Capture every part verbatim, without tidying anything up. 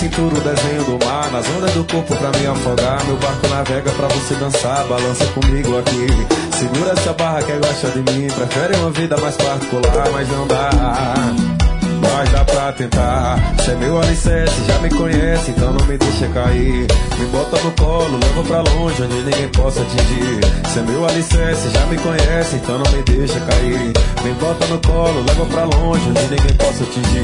cintura o desenho do mar, nas ondas do corpo pra me afogar. Meu barco navega pra você dançar, balança comigo aqui. Segura essa barra que gosta de mim, prefere uma vida mais particular, mas não dá. Mas dá pra tentar. Cê é meu alicerce, já me conhece, então não me deixa cair. Me bota no colo, leva pra longe, onde ninguém possa atingir. Cê é meu alicerce, já me conhece, então não me deixa cair. Me bota no colo, leva pra longe, onde ninguém possa atingir.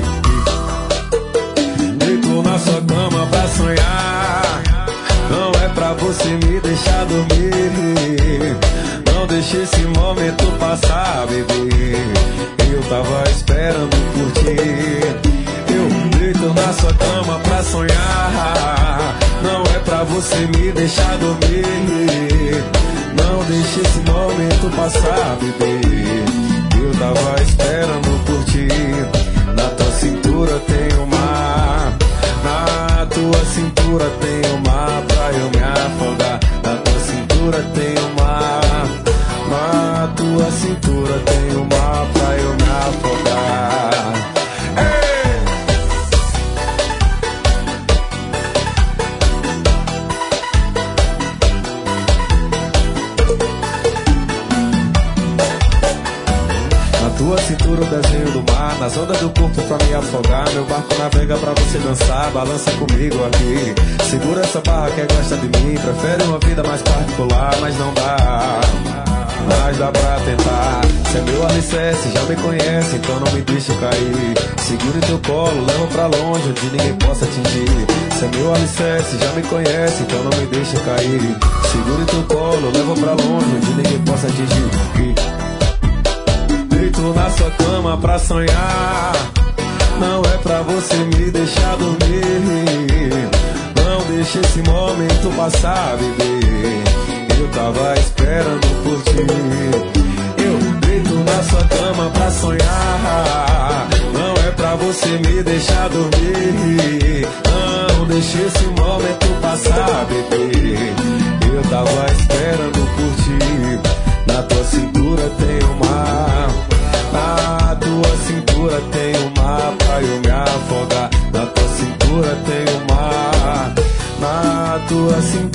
Deito na sua cama pra sonhar, não é pra você me deixar dormir. Não deixe esse momento passar, bebê. Eu tava esperando por ti. Eu deito na sua cama pra sonhar, não é pra você me deixar dormir. Não deixe esse momento passar, bebê. Eu tava esperando por ti. Na tua cintura tem um mar, na tua cintura tem um mar pra eu me afogar. Na tua cintura tem um mar, na tua cintura tem um mar pra eu me afogar. Ei! Na tua cintura o desenho do mar, nas ondas do corpo pra me afogar. Meu barco navega pra você dançar, balança comigo aqui. Segura essa barra que gosta de mim, prefere uma vida mais particular, mas não dá. Mas dá pra tentar. Cê é meu alicerce, já me conhece, então não me deixa cair. Segura em teu colo, leva pra longe, onde ninguém possa atingir. Cê é meu alicerce, já me conhece, então não me deixa cair. Segura em teu colo, leva pra longe, onde ninguém possa atingir. Deito na sua cama pra sonhar, não é pra você me deixar dormir. Não deixe esse momento passar, bebê. Eu tava esperando por ti. Eu deito na sua cama pra sonhar, não é pra você me deixar dormir. Não deixe esse momento passar, bebê. Eu tava esperando por ti. Na tua cintura tem um mar, na tua cintura tem um mar pra eu me afogar. Na tua cintura tem um mar, na tua cintura